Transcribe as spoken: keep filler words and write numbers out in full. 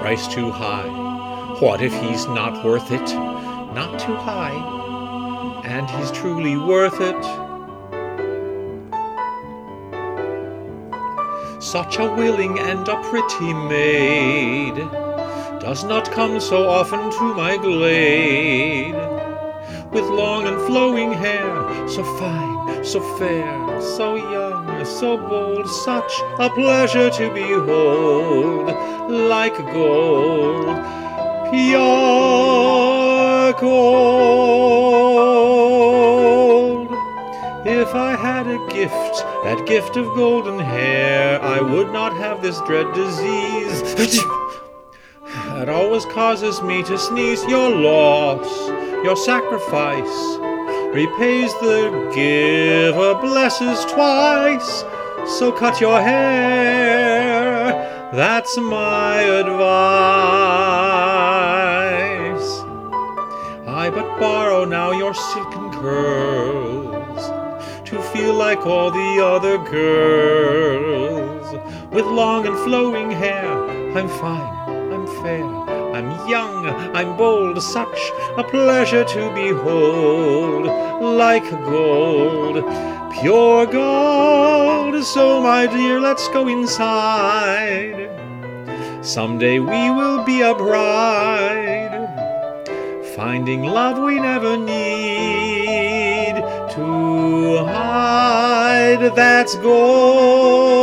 price too high? What if he's not worth it? Not too high, and he's truly worth it. Such a willing and a pretty maid does not come so often to my glade, with long and flowing hair, so fine, so fair, so young, so bold, such a pleasure to behold, like gold, pure gold. If I had a gift, that gift of golden hair, I would not have this dread disease that always causes me to sneeze. Your loss, your sacrifice, repays the giver, blesses twice. So cut your hair, that's my advice. I but borrow now your silken curls, to feel like all the other girls. With long and flowing hair, I'm fine, I'm fair, I'm young, I'm bold, such a pleasure to behold, like gold, pure gold. So my dear, let's go inside. Someday we will be a bride, finding love we never need to hide. That's gold.